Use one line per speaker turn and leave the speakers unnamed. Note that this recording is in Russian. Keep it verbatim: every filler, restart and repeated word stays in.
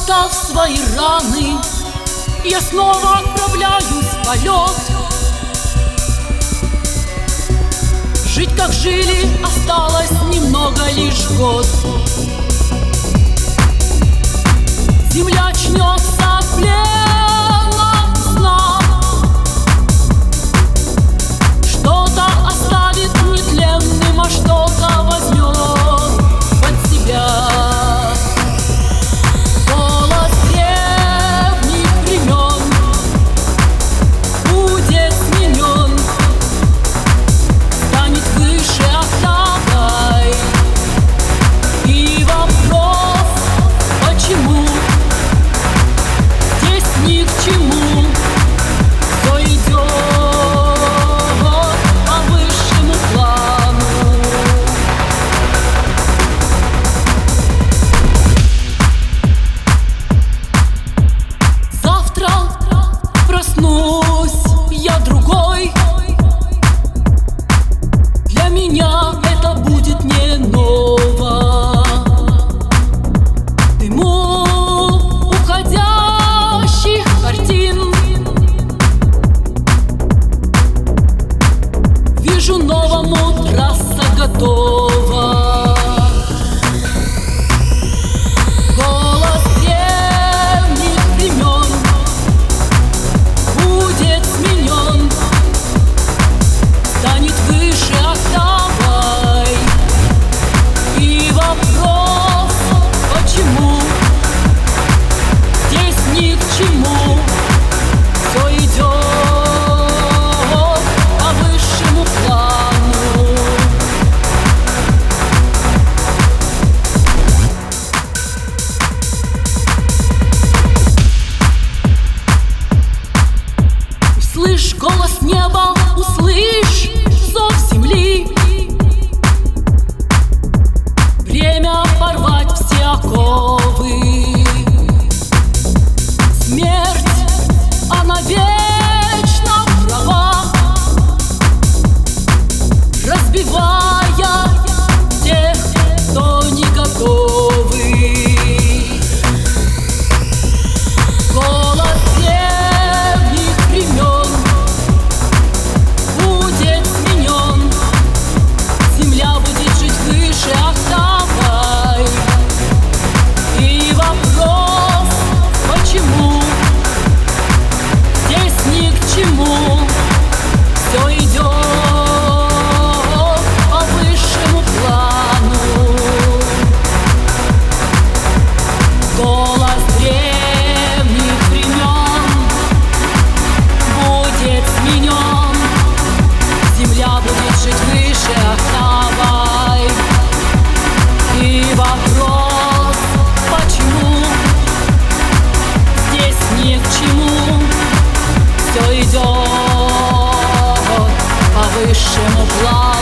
Залатав свои раны, я снова отправляюсь в полет. Жить, как жили, осталось немного лишь год. Земля очнется от плена сна, что-то оставит нетленным, а что-то возьмет под себя. Голос древних времен будет сменен, станет выше октавой. И вопрос, почему, здесь ни к чему. Все идет по высшему плану. Завтра проснусь я другой. Для меня это будет не ново. Дыму уходящих картин вижу, новому трасса готова. Голос древних времен будет сменен, станет выше октавой. И вопрос, почему, здесь ни к чему. Все идет по высшему плану. Услышь голос неба, услышь зов земли. Время порвать все оковы. Смерть, она вечно права, разбивая тех, кто не готовы. Голос древних времен будет сменен, земля будет жить выше октавой. И вопрос, почему, здесь ни к чему. Все идет по высшему плану. Голос древних времен будет сменен, земля будет жить выше октавой. И вопрос, почему, здесь ни к чему. Все идет по высшему плану.